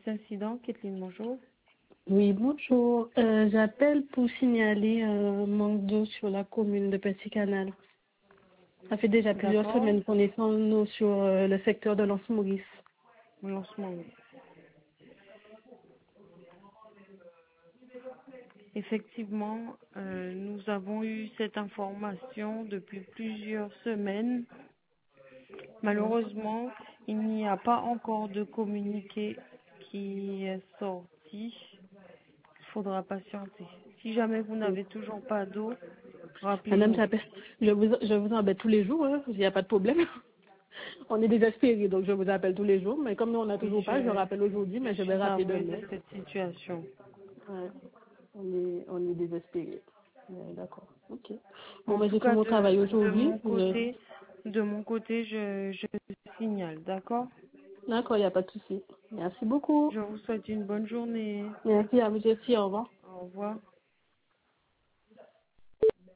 incident. Kathleen, bonjour. Oui, bonjour. J'appelle pour signaler un manque d'eau sur la commune de Petit-Canal. Ça fait déjà plusieurs D'accord. semaines qu'on est sans eau sur le secteur de Lens-Maurice. Lancement, oui. Effectivement, nous avons eu cette information depuis plusieurs semaines. Malheureusement, il n'y a pas encore de communiqué qui est sorti. Il faudra patienter. Si jamais vous n'avez toujours pas d'eau, Madame, rappelez-nous. je vous embête tous les jours, hein. Il n'y a pas de problème. On est désespérés, donc je vous appelle tous les jours. Mais comme nous, on n'a Oui, toujours pas, je rappelle aujourd'hui, je mais je vais suis rappeler navrée de demain. cette situation. Ouais. On est désespérés. Ouais, d'accord. Ok. Bon, En ben, tout j'ai fait cas, mon travail de aujourd'hui. mon côté, je signale, d'accord? D'accord, il n'y a pas de souci. Merci beaucoup. Je vous souhaite une bonne journée. Merci à vous aussi. Au revoir. Au revoir.